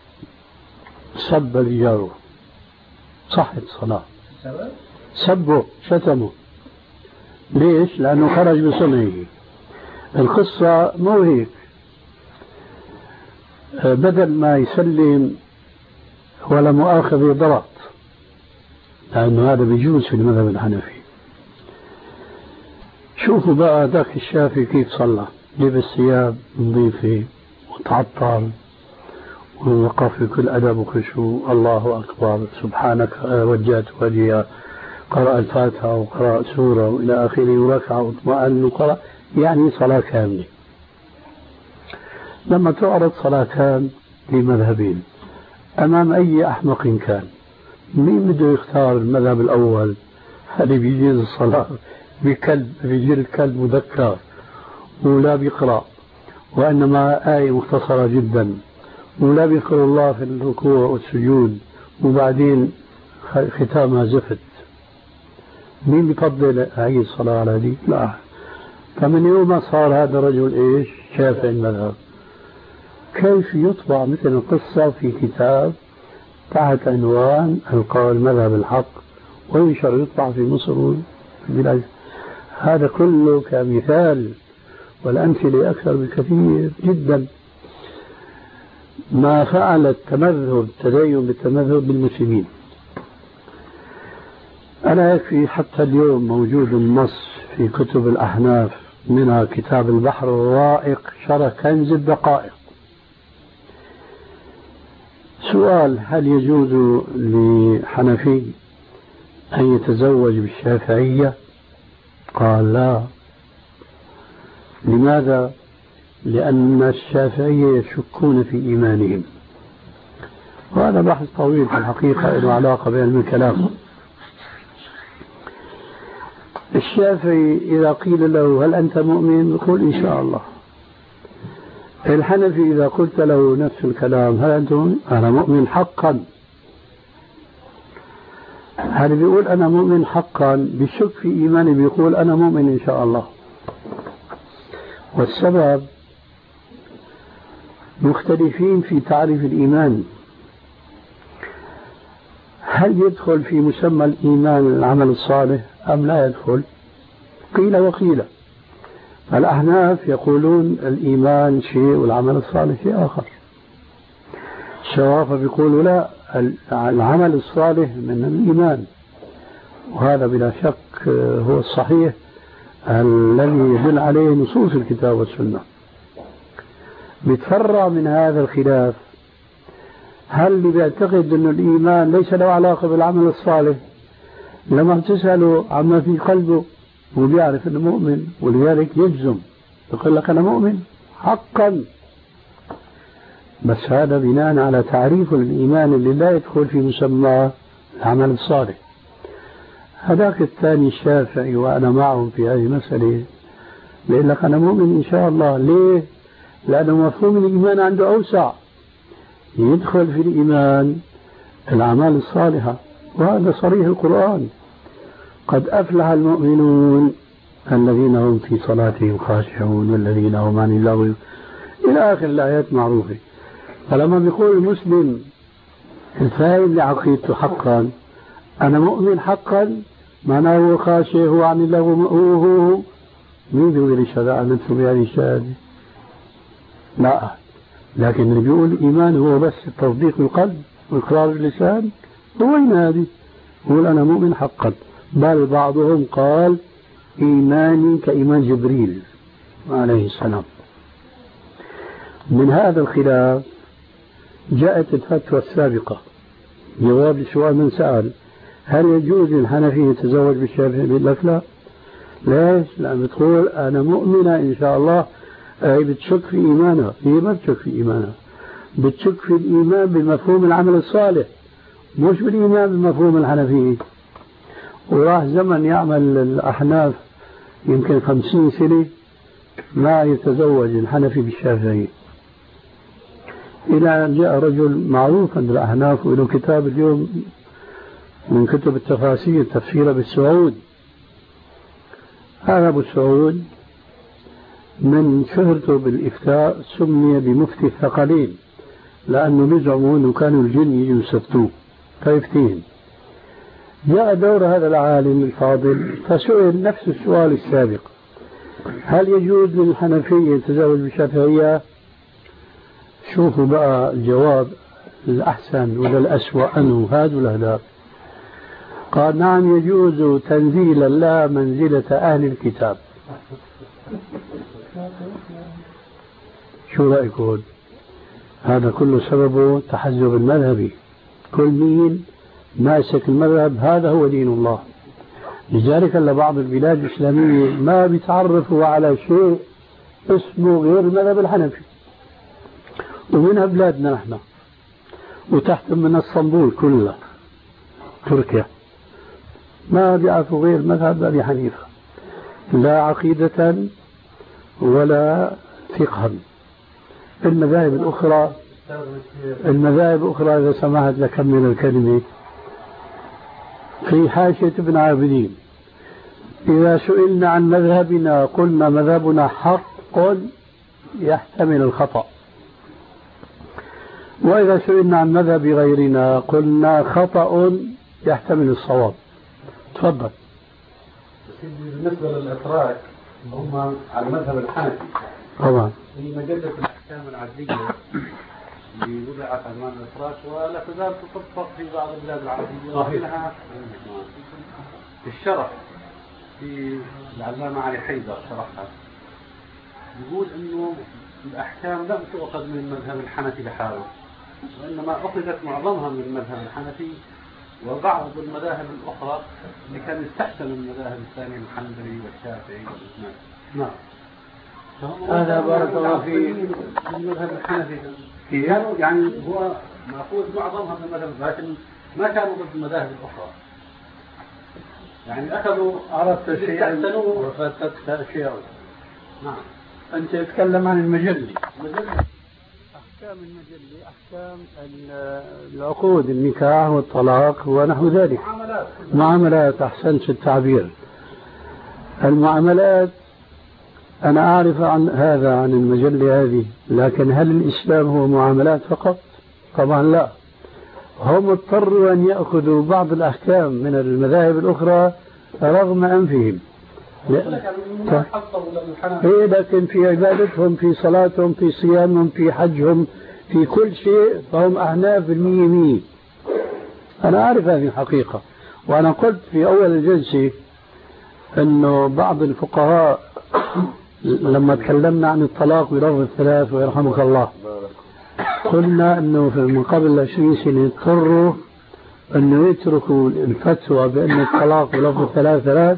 سب رجاله صحت الصلاة، سبه شتمه. ليش؟ لأنه خرج بصنعه. القصة مو هيك، بدل ما يسلم ولا مؤاخذة ضغط، لأنه هذا بيجوز في المذهب الحنفي. شوفوا بقى ذاك الشافعي كيف صلى، لبس ثياب نظيفة وتعطر ووقف في كل أدب وخشوع، الله أكبر سبحانك وجهت وجهي، قرأ الفاتحة وقرأ سورة وإلى آخره وركع واطمأن وقرأ، يعني صلاة كاملة. لما تعرض صلاتان لمذهبين أمام أي أحمق كان، مين بده يختار المذهب الأول؟ هذا بيجيز الصلاة بكلب، بيجيز كلب مذكر ولا بيقرأ، وإنما آية مختصرة جدا، ولا بيذكر الله في الركوع والسجود، وبعدين ختامها زفت. مين بيفضل هذه الصلاة على هذه؟ لا. فمن يوم ما صار هذا الرجل إيش؟ شافعي المذهب. كيف يطبع مثل القصة في كتاب تحت عنوان القول مذهب الحق وينشر يطبع في مصر وفي البلاد؟ هذا كله كمثال، والأمثلة أكثر بكثير جدا. ما فعل التدين بالتمذهب بالمسلمين. أنا يكفي حتى اليوم موجود النص في كتب الأحناف، منها كتاب البحر الرائق شرح كنز الدقائق. سؤال: هل يجوز لحنفي أن يتزوج بالشافعية؟ قال لا. لماذا؟ لأن الشافعية يشكون في إيمانهم، وهذا بحث طويل في الحقيقة له علاقة بعلم الكلام. الشافعي إذا قيل له هل أنت مؤمن؟ يقول إن شاء الله. الحنفي إذا قلت له نفس الكلام هل أنت مؤمن؟ أنا مؤمن حقا. هل بيقول أنا مؤمن حقا بشك في إيماني بيقول أنا مؤمن إن شاء الله. والسبب مختلفين في تعريف الإيمان. هل يدخل في مسمى الإيمان العمل الصالح أم لا يدخل؟ قيل وقيل. الأحناف يقولون الإيمان شيء والعمل الصالح شيء آخر. الشوافع بيقولوا لا، العمل الصالح من الإيمان، وهذا بلا شك هو الصحيح الذي يدل عليه نصوص الكتاب والسنة. بيتفرع من هذا الخلاف هل اللي بيعتقد أن الإيمان ليس له علاقة بالعمل الصالح لما تسأله عما في قلبه وبيعرف أنه مؤمن، ولذلك يجزم يقول لك أنا مؤمن حقا، بس هذا بناء على تعريف الإيمان اللي لا يدخل في مسمى العمل الصالح. هذاك الثاني الشافعي وأنا معهم في هذه المسألة بيقول لك أنا مؤمن إن شاء الله. ليه؟ لأنه مفهوم الإيمان عنده أوسع، يدخل في الإيمان الأعمال الصالحة، وهذا صريح القرآن: قد أفلح المؤمنون الذين هم في صلاتهم خاشعون والذين هم عن اللغو إلى آخر الآيات معروفة. فلما بيقول المسلم الفاهم لعقيدته حقا أنا مؤمن حقا، معناه هو خاشع، هو عن اللغو، هو مين بيقول الشهادة؟ أنتم يعني الشهادة؟ لا، لكن اللي بيقول الإيمان هو بس تصديق القلب وإقرار اللسان، هو ينادي يقول أنا مؤمن حقا. بل بعضهم قال إيماني كإيمان جبريل عليه السلام. من هذا الخلاف جاءت الفتوى السابقة، جواب سؤال من سأل: هل يجوز للحنفي يتزوج بالشافعي؟ بيقول لك لا. ليش؟ لأن بتقول أنا مؤمنة إن شاء الله. هي بتشك في إيمانها، هي ما بتشك في إيمانها، بتشك في الإيمان بمفهوم العمل الصالح، مش بالإيمان بمفهوم الحنفي. وراح زمن يعمل الأحناف يمكن 50 سنة ما يتزوج الحنفي بالشافعي، إلى أن جاء رجل معروف عند الأحناف وله كتاب اليوم من كتب التفاسير تفسير بالسعود. هذا أبو السعود من شهرته بالإفتاء سمي بمفتي الثقلين، لأنه بيزعموا أنه كانوا الجن يجوا يستفتوه فيفتين. جاء دور هذا العالم الفاضل فسئل نفس السؤال السابق: هل يجوز للحنفية يتزوج بالشافعية؟ شوفوا بقى الجواب الأحسن ولا الأسوأ أنه هذا ولا ذاك. قال: نعم يجوز تنزيلا لا منزلة أهل الكتاب. شو رأيكم؟ هذا كله سببه تحزب المذهبي، كل مين ماسك المذهب هذا هو دين الله. لذلك بعض البلاد الإسلامية ما بيتعرفوا على شيء اسمه غير المذهب الحنفي، ومنها بلادنا نحن، وتحت من اسطنبول كلها تركيا ما بيعرفوا غير مذهب أبي حنيفة، لا عقيدة ولا فقها. المذاهب الأخرى إذا سمحت لكمل الكلمة، في حاشية ابن عابدين: إذا سئلنا عن مذهبنا قلنا مذهبنا حق يحتمل الخطأ، وإذا سئلنا عن مذهب غيرنا قلنا خطأ يحتمل الصواب. تفضل. بالنسبة للأتراك هم على المذهب الحنفي طبعا في مجلة الأحكام العدلية اللي وضعت عنوان الأتراك، ولا تزال تطبق في بعض البلاد العربية، ومنها الشرح في العلامة علي حيدر شرحها، يقول إنه الأحكام لم تؤخذ من المذهب الحنفي لحاله، وإنما أخذت معظمها من المذهب الحنفي وبعض المذاهب الأخرى اللي كان يستحسن المذاهب الثانية الحنبلي والشافعي والإسلام. نعم. هذا بارك الله فيه. المذهب الحنفي يعني هو مأخوذ معظمها من المذهب، لكن ما كانوا ضد المذاهب الأخرى. يعني أخذوا عرفت شيئا وفتتك أشياء. نعم. أنت تتكلم عن المجلة. أحكام المجلة أحكام العقود، النكاح والطلاق ونحو ذلك، معاملات. أحسنت التعبير، المعاملات. أنا أعرف عن هذا عن المجلة هذه، لكن هل الإسلام هو معاملات فقط؟ طبعا لا، هم اضطروا أن يأخذوا بعض الأحكام من المذاهب الأخرى رغم أنفهم. إيه، لكن في عبادتهم، في صلاتهم، في صيامهم، في حجهم، في كل شيء فهم أحناف بالمية مية. أنا أعرف هذه الحقيقة، وأنا قلت في أول الجلسة أنه بعض الفقهاء لما تكلمنا عن الطلاق بلفظ الثلاث ويرحمك الله، قلنا أنه من قبل 20 سنة اضطروا أنه يتركوا الفتوى بأن الطلاق بلفظ الثلاث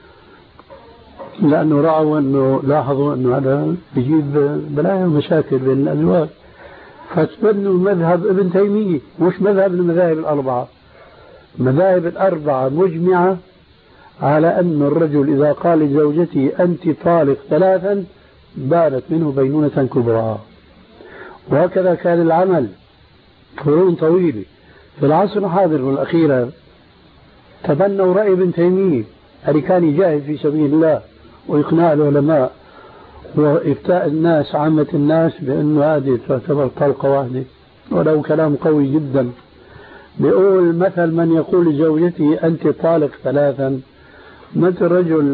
لأنه رأوا أنه لاحظوا أنه هذا يجيب بلايا ومشاكل بين الأزواج، فتبنوا مذهب ابن تيمية، مش مذهب المذاهب الأربعة. المذاهب الأربعة مجمعة على أن الرجل إذا قال لزوجته أنت طالق 3 بانت منه بينونة كبرى. وهكذا كان العمل قرون طويلة. في العصر الحاضر والأخيرة تبنوا رأي ابن تيمية اللي كان يجاهد في سبيل الله وإقناع العلماء وإفتاء الناس عامة الناس بأنه هذه تعتبر طلقة واحدة، ولو كلام قوي جدا. بيقول مثل من يقول لزوجته أنت طالق 3 مثل رجل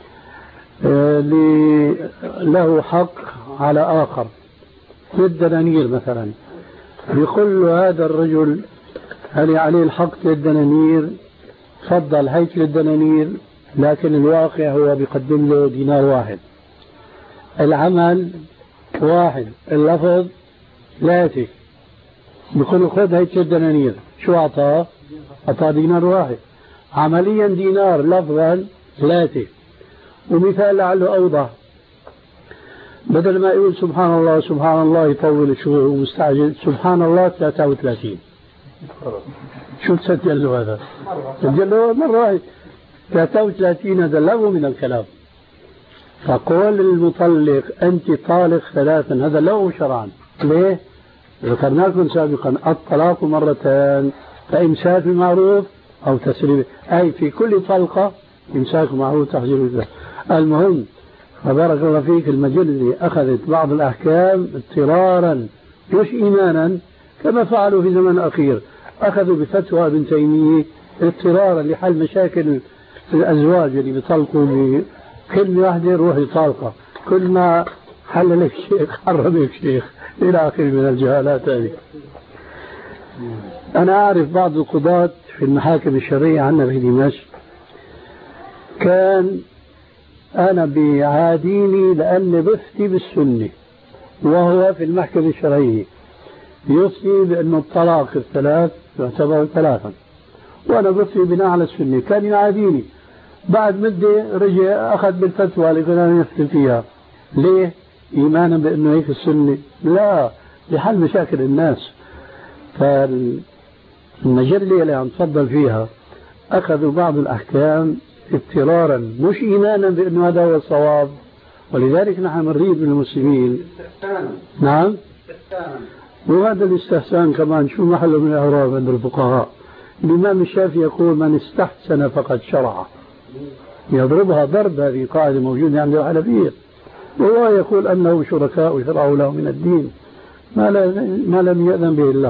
له حق على آخر في الدنانير مثلا، يقول له هذا الرجل هل عليه الحق في الدنانير، تفضل هيك للدنانير، لكن الواقع هو بيقدم له دينار واحد، العمل واحد، اللفظ 3. بيقول له خذ هيك الدنانير، شو أعطاه؟ أعطاه دينار واحد، عمليا دينار، لفظا 3. ومثال لعله أوضح، بدل ما يقول سبحان الله سبحان الله يطول شوي ومستعجل، سبحان الله 33. شو تسجل له هذا؟ سجل له مرة واحدة 33. هذا لغو من الكلام. فقول المطلق أنت طالق 3 هذا لغو شرعا. ليه؟ ذكرنا لكم سابقا الطلاق 2 مرتان، فإمساك بمعروف أو تسريب، أي في كل طلقة إمساك بمعروف تحذير. المهم فبارك الله فيك، المجلة أخذت بعض الأحكام اضطرارا مش إيمانا كما فعلوا في زمن الأخير، أخذوا بفتوى ابن تيمية اضطرارا لحل مشاكل الأزواج اللي بيطلقوا بكلمة واحدة روحي طالقة، كل ما حل لك شيخ حرم لك شيخ إلى آخر من الجهالات هذه. أنا أعرف بعض القضاة في المحاكم الشرعية عندنا في دمشق، كان أنا بيعاديني لأني بفتي بالسنة، وهو في المحكمة الشرعية يفتي بأنه الطلاق 3 يعتبر 3، وأنا بفتي بناء على السنة. كان يعاديني، بعد مدة رجع أخذ بالفتوى اللي كنا نفتي فيها. ليه؟ إيمانا بأنه هيك السنة؟ لا، لحل مشاكل الناس. فالمجلة اللي عم تفضل فيها أخذوا بعض الأحكام اضطرارا مش إيمانا بأنه هذا هو الصواب. ولذلك نحن نريد من المسلمين نعم، وهذا الاستحسان كمان شو محله من الإعراب عند الفقهاء. الإمام الشافعي يقول من استحسن فقد شرع، يضربها ضرب، هذه قاعدة موجودة عند الحنفية. والله يقول أنه شركاء شرعوا له من الدين ما لم يأذن به الله.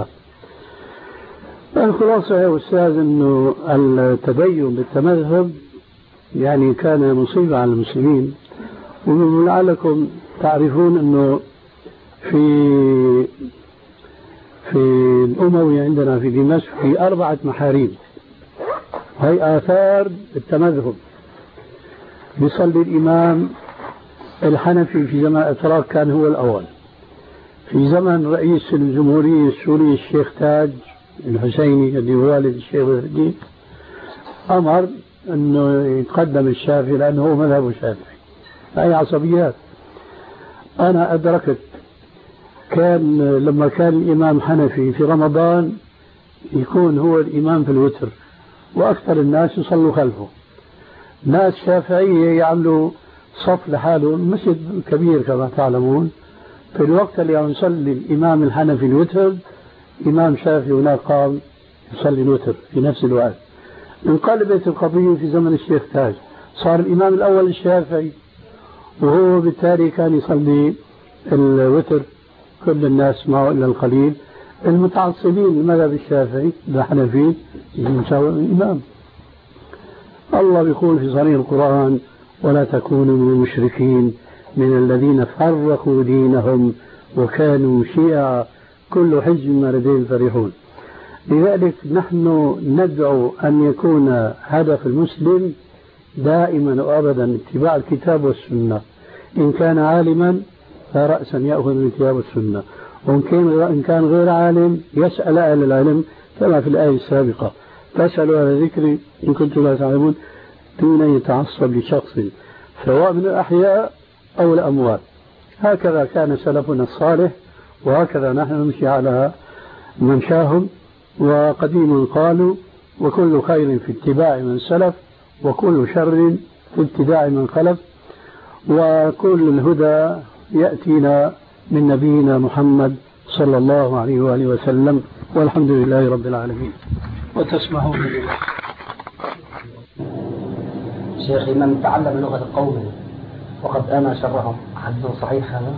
الخلاصة يا أستاذ أنه التدين بالتمذهب يعني كان مصيبة على المسلمين. ولعلكم تعرفون أنه في الأموي عندنا في دمشق في 4 محاريب، هي آثار التمذهب. يصلي الإمام الحنفي في زمن الأتراك كان هو الأول. في زمن رئيس الجمهورية السوري الشيخ تاج الحسيني اللي هو والد الشيخ الدين أمر أنه يتقدم الشافعي لأنه هو مذهب الشافعي. هاي عصبيات. أنا أدركت كان لما كان الإمام حنفي في رمضان يكون هو الإمام في الوتر وأكثر الناس يصلوا خلفه. ناس شافعية يعملوا صف لحاله، مسجد كبير كما تعلمون. في الوقت اللي عم يصلي الإمام الحنفي الوتر، إمام شافعي هناك قام يصلي الوتر في نفس الوقت. انقلبت القضية في زمن الشيخ تاج، صار الإمام الأول الشافعي وهو بالتالي كان يصلي الوتر كل الناس معه إلا القليل. المتعصبين للمذهب الشافعي الحنفي يساوي الإمام. الله بيقول في صريح القرآن ولا تكونوا من المشركين من الذين فرقوا دينهم وكانوا شيعا كل حزب ما لديهم فرحون. لذلك نحن ندعو أن يكون هدف المسلم دائما وأبدا اتباع الكتاب والسنة. إن كان عالما فرأسا يأخذ من الكتاب والسنة، وإن كان غير عالم يسأل أهل العلم كما في الآية السابقة فاسألوا أهل الذكر إن كنتم لا تعلمون دون أن يتعصب لشخص سواء من الأحياء أو الأموات. هكذا كان سلفنا الصالح وهكذا نحن نمشي على منشاهم. وقديم قالوا وكل خير في اتباع من سلف وكل شر في ابتداع من خلف، وكل الهدى يأتينا من نبينا محمد صلى الله عليه وآله وسلم، والحمد لله رب العالمين. وتسمحون بالله. شيخي، من تعلم لغة قوم وقد آمن شرهم، حديث صحيح هذا؟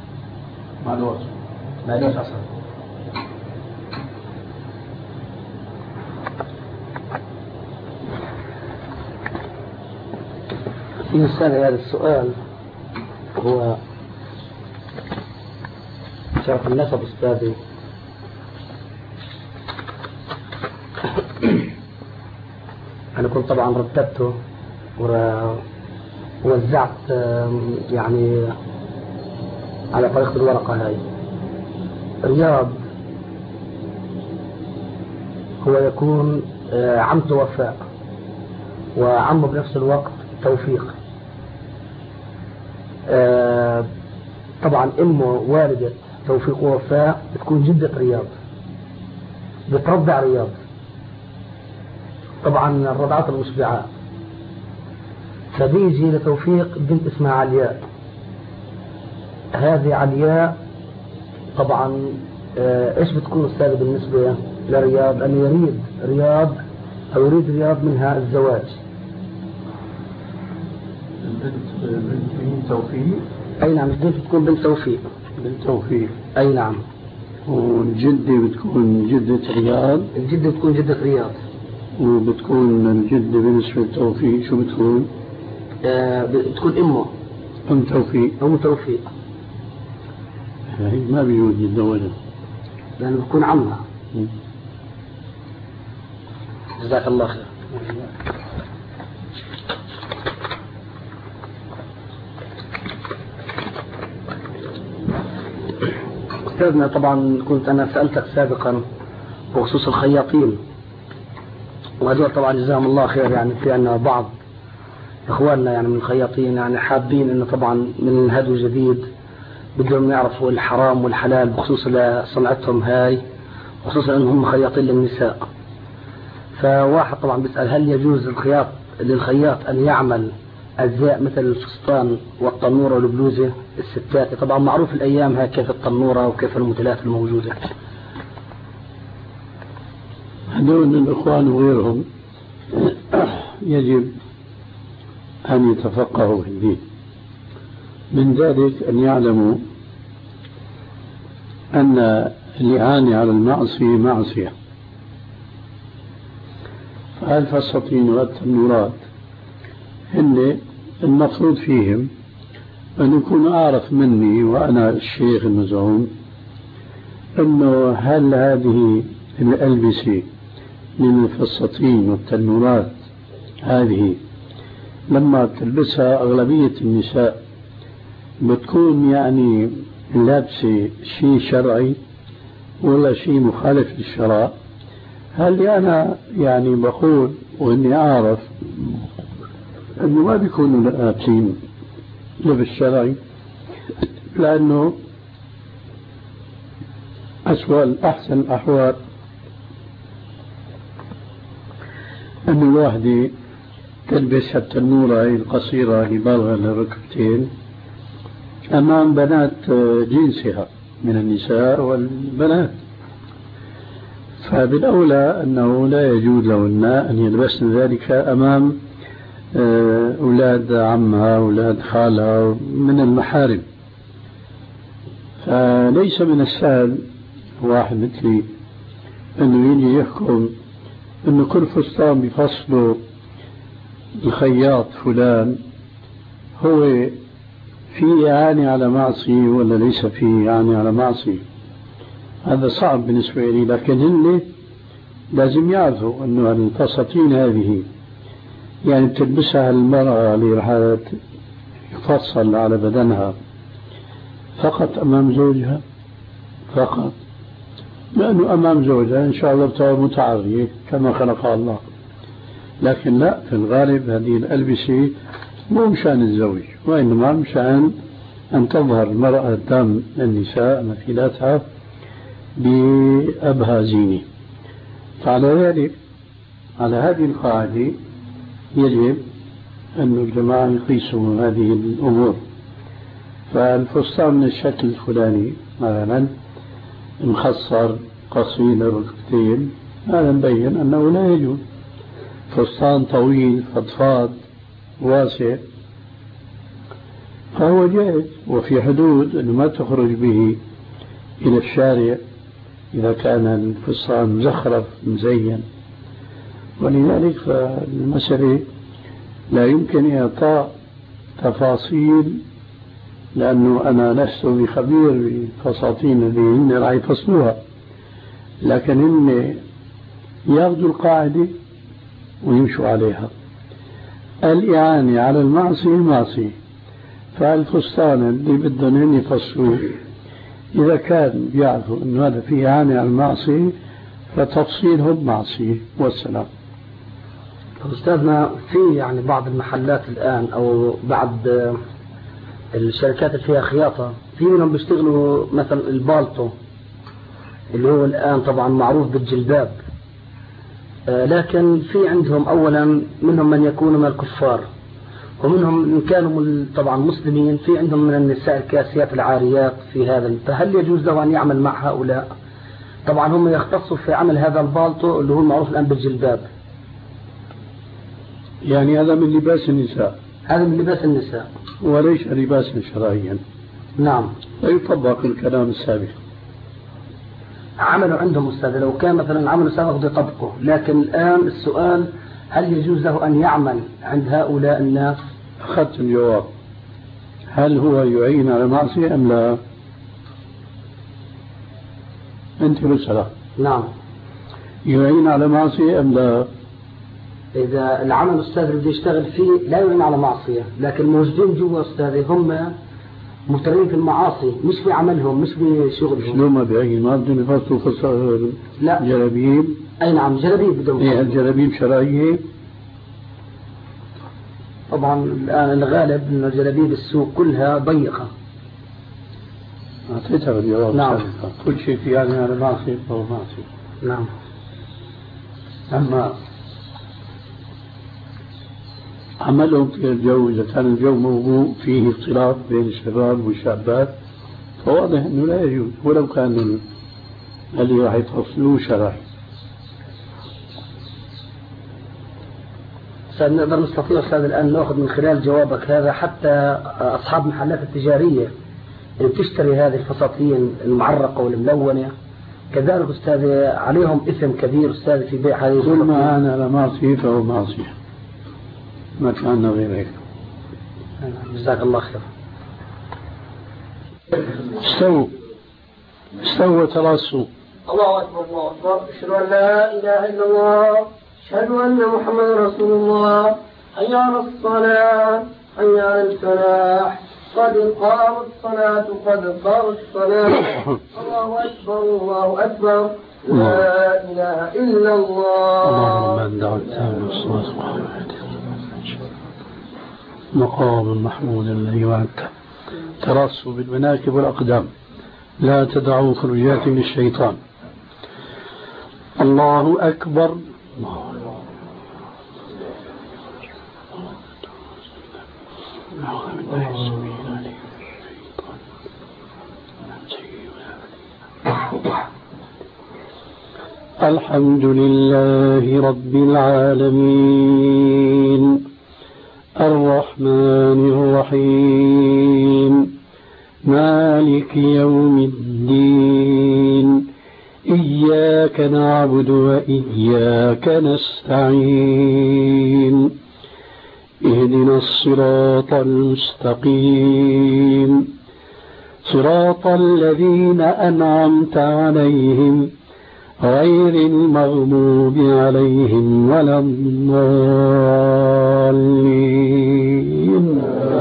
ما ليش أصلا. يسأل هذا السؤال هو شرف النسب أستاذي. أنا كنت طبعا رتبته ووزعت يعني على طريقة الورقة هاي. رياض هو يكون عمته وفاء، وعمه بنفس الوقت توفيق. طبعا امه والدة توفيق ووفاء بتكون جدة رياض، بترضع رياض. طبعا الرضعات المشبعات. فبيجي لتوفيق بنت اسمها علياء. هذه علياء طبعا ايش بتكون استاذ بالنسبة لرياض؟ ان يريد رياض منها الزواج. بنت توفيق. اي نعم، البنت بتكون بنت توفيق. بنت توفيق. اي نعم. والجدة بتكون جدة رياض. الجدة بتكون جدة رياض. وبتكون الجدة بالنسبة للتوفيق شو بتكون؟ بتكون امه. ام توفيق. ام توفيق. هي ما بيوجد جدة ولد، لأنه بتكون عمها. جزاك الله خير. أستاذنا، طبعا كنت أنا سألتك سابقا بخصوص الخياطين، وهذول طبعا جزاهم الله خير، يعني في عنا بعض إخواننا يعني من الخياطين يعني حابين إنه طبعا من الهدو الجديد بدهم يعرفوا الحرام والحلال بخصوص صنعتهم هاي، خصوصا أنهم خياطين للنساء. فواحد طبعا بيسأل هل يجوز للخياط أن يعمل أجزاء مثل الفستان والتنورة والبلوزة الستات؟ طبعا معروف الأيام هاي كيف التنورة وكيف الموديلات الموجودة. هذول الإخوان وغيرهم يجب أن يتفقهوا في الدين، من ذلك أن يعلموا أن الإعانة على المعصية معصية. فالفساتين والتنورات هن المفروض فيهم أن يكون أعرف مني وأنا الشيخ المزعوم أنه هل هذه الألبسة من الفساتين والتنورات هذه لما تلبسها أغلبية النساء بتكون يعني لابسة شيء شرعي ولا شيء مخالف للشرع؟ هل أنا يعني بقول وإني أعرف أنه ما بيكونوا لابسين لبس شرعي، لأنه أحسن الأحوال أن الواحدة تلبس التنورة القصيرة البالغة للركبتين أمام بنات جنسها من النساء والبنات، فبالأولى أنه لا يجوز لهن أن يلبسن ذلك أمام أولاد عمها أولاد خالها من المحارم. فليس من السهل واحد مثلي أنه يجي يحكم أنه كل فستان بفصله الخياط فلان هو في إعانة على معصية ولا ليس في إعانة على معصية. هذا صعب بالنسبة لي، لكن هن لازم يعرفوا أنه الفساتين هذه يعني بتلبسها المرأة اللي راح يفصل على بدنها فقط أمام زوجها فقط، لأنه أمام زوجها إن شاء الله بتبقى متعرية كما خلقها الله، لكن لا، في الغالب هذه الألبسة مو مشان الزوج وإنما مشان أن تظهر المرأة قدام النساء مثيلاتها بأبهى زينة. فعلى ذلك على هذه القاعدة يجب أن الجماعة يقيسوا هذه الأمور. فالفستان من الشكل الفلاني مثلا مخصر قصير ركبتين، هذا مبين أنه لا يجوز. فستان طويل فضفاض واسع فهو جائز، وفي حدود أنه ما تخرج به إلى الشارع إذا كان الفستان مزخرف مزين. ولذلك فالمسألة لا يمكن إعطاء تفاصيل، لأنه أنا لست بخبير بالفساتين اللي هن راح يفصلوها، لكن هن ياخذوا القاعدة ويمشوا عليها. الإعانة على المعصية معصية، فالفستان اللي بدهم هن يفصلوه إذا كان بيعرفوا أنه هذا فيه إعانة على المعصية فتفصيلهم معصية والسلام. أستاذنا في يعني بعض المحلات الآن أو بعض الشركات اللي فيها خياطة، في منهم بيشتغلوا مثلا البالطو اللي هو الآن طبعا معروف بالجلباب، لكن في عندهم أولا منهم من يكونوا من الكفار، ومنهم إن كانوا طبعا مسلمين، في عندهم من النساء الكاسيات العاريات في هذا. فهل يجوز له أن يعمل مع هؤلاء؟ طبعا هم يختصوا في عمل هذا البالطو اللي هو المعروف الآن بالجلباب. يعني هذا من لباس النساء، هذا من لباس النساء وليس لباسا شرعيا. نعم، ويطبق الكلام السابق. عملوا عندهم أستاذ، لو كان مثلا عملوا سابق بده يطبقه، لكن الآن السؤال هل يجوز له أن يعمل عند هؤلاء الناس؟ أخذت الجواب. هل هو يعين على معصية أم لا؟ أنت رسالة. نعم. يعين على معصية أم لا؟ إذا العمل أستاذ اللي بده يشتغل فيه لا يعين على معصية، لكن موجودين جوا أستاذ هم مبتلين في المعاصي، مش في عملهم مش في شغلهم. شلون ما بيعين؟ ما بدهم يفصلوا لا جلابيب؟ أي نعم جلابيب بدهم. إيه الجلابيب شرعية؟ طبعا الآن الغالب إنه جلابيب السوق كلها ضيقة. أعطيتها الجواب. نعم. كل شيء في يعني على معصية فهو معصية. نعم. أما عملهم في الجو، إذا كان الجو موضوع فيه اختلاط بين الشباب والشابات فواضح أنه لا يجوز، ولو كان اللي راح يفصلوه شرعي. أستاذ نقدر نستطيع أستاذ الآن نأخذ من خلال جوابك هذا حتى أصحاب المحلات التجارية اللي بتشتري هذه الفساتين المعرقة والملونة كذلك أستاذ عليهم إثم كبير أستاذ في بيع هذه كل ما أنا على معصية فهو معصية، ما كان غير هيك. جزاك الله خير. استووا تراصوا. الله أكبر الله أكبر. أشهد أن لا إله إلا الله، أشهد أن محمدا رسول الله. حي على الصلاة، حي على الفلاح، قد قامت الصلاة، قد قامت الصلاة. الله أكبر الله أكبر، لا إله إلا الله. اللهم من دعوت مقام محمود الذي وعدته. تراصوا بالمناكب والأقدام، لا تدعوا خروجات من الشيطان. الله أكبر. الحمد لله رب العالمين الرحمن الرحيم مالك يوم الدين إياك نعبد وإياك نستعين اهدنا الصراط المستقيم صراط الذين أنعمت عليهم غير المغضوب عليهم ولا الضالين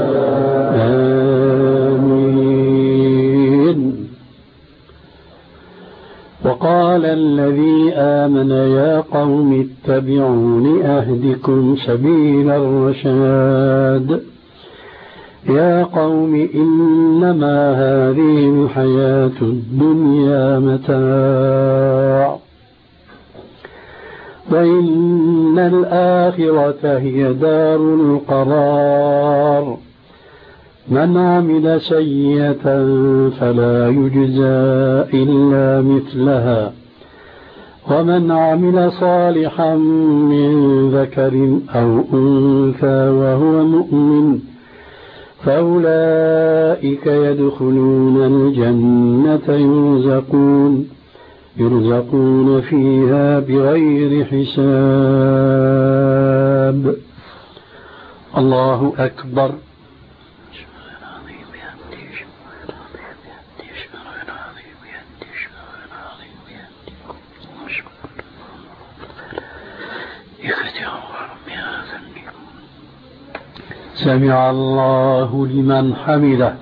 آمين. وقال الذي آمن يا قوم اتبعون أهدكم سبيل الرشاد يا قوم إنما هذه الحياة الدنيا متاع وإن الآخرة هي دار القرار من عمل سيئة فلا يجزى إلا مثلها ومن عمل صالحا من ذكر أو أنثى وهو مؤمن فأولئك يدخلون الجنة يرزقون فيها بغير حساب. الله أكبر. سمع الله لمن حمده.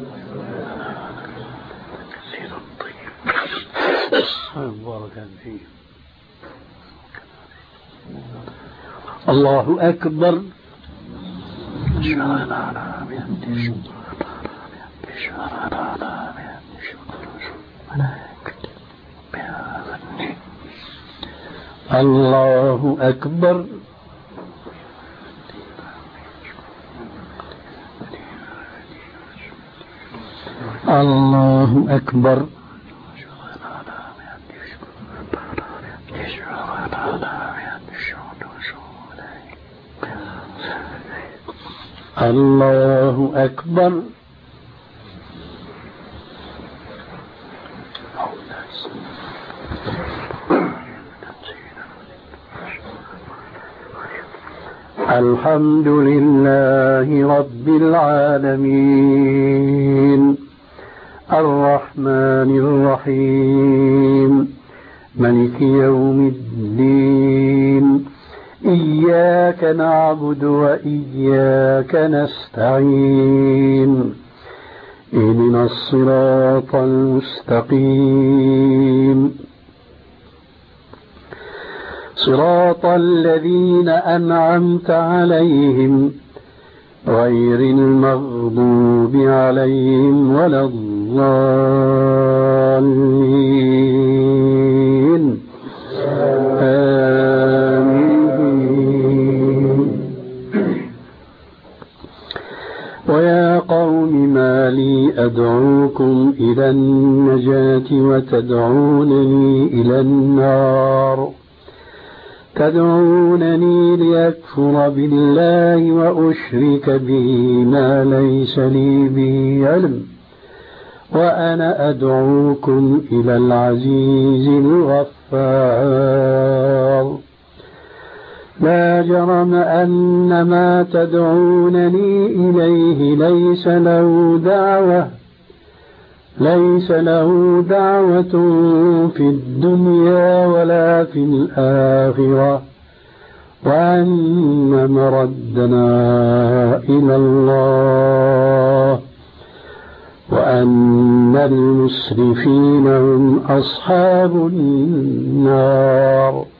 الله أكبر. الله أكبر. الله أكبر. الله أكبر. الحمد لله رب العالمين الرحمن الرحيم ملك يوم الدين إياك نعبد وإياك نستعين اهدنا الصراط المستقيم صراط الذين أنعمت عليهم غير المغضوب عليهم ولا الضالين آمين. ويا قوم ما لي أدعوكم إلى النجاة وتدعونني إلى النار تدعونني لأكفر بالله وأشرك به ما ليس لي به علم وأنا أدعوكم إلى العزيز الغفار لا جرم أن ما تدعونني إليه ليس له دعوة في الدنيا ولا في الآخرة وأن مردنا إلى الله وأن المسرفين هم أصحاب النار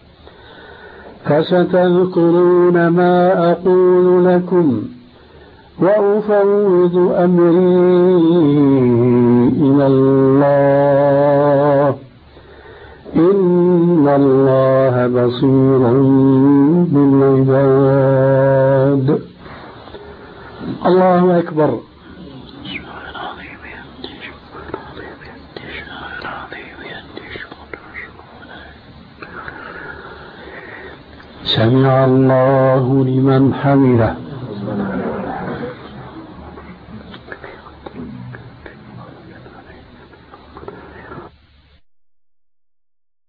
فستذكرون ما أقول لكم وأفوض أمري إلى الله إن الله بصير بالعباد. الله أكبر. سمع الله لمن حمده.